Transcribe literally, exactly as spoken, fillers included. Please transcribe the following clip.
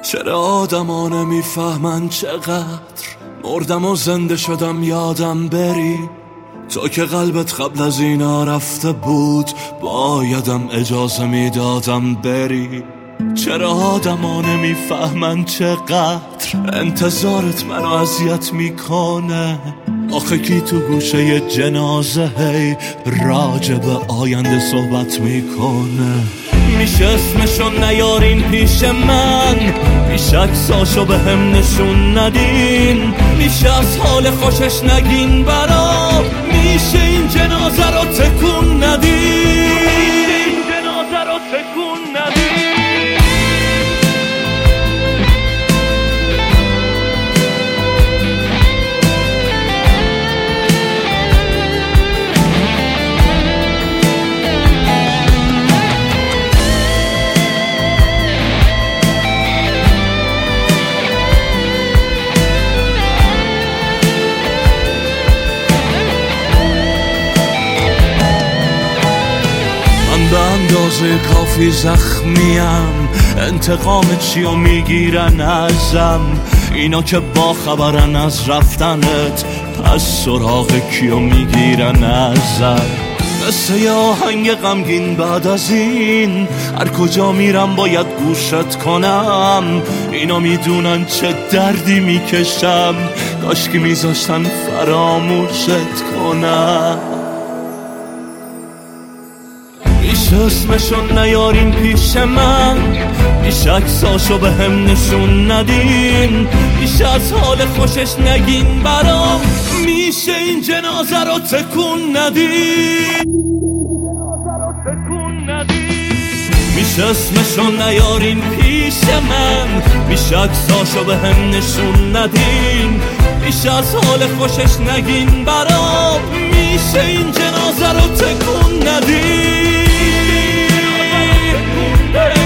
چرا آدما نمیفهمن چقدر مردم و زنده شدم یادم بری. تو که قلبت قبل از اینا رفته بود بایدم اجازه میدادم بری. چرا آدما نمیفهمن چقدر انتظارت منو اذیت میکنه. آخه کی تو گوشه جنازه هی راجع به آینده صحبت میکنه. میشه اسمشو نیارین پیش من، بیش عکساشو به هم نشون ندین. میشه از حال خوشش نگین برام، میشه این جنازه رو تکون ندین. این جنازه رو تکون ندین. به اندازه کافی زخمیم، انتقام چیو میگیرن ازم اینا که با خبرن از رفتنت، پس سراغ کیو میگیرن ازم. مثل یه آهنگ غمگین بعد از این هر کجا میرم باید گوشت کنم. اینا میدونن چه دردی میکشم، کاش که میذاشتن فراموشت کنم. میشه اسمشو نیارین پیش من، بیش عکساشو به هم نشون ندین. میشه از حال خوشش نگین برام، میشه این جنازه رو تکون ندین. میشه اسمشو نیارین پیش من، بیش عکساشو به هم نشون ندین. میشه از حال خوشش نگین برام، میشه این جنازه رو تکون ندین. Hey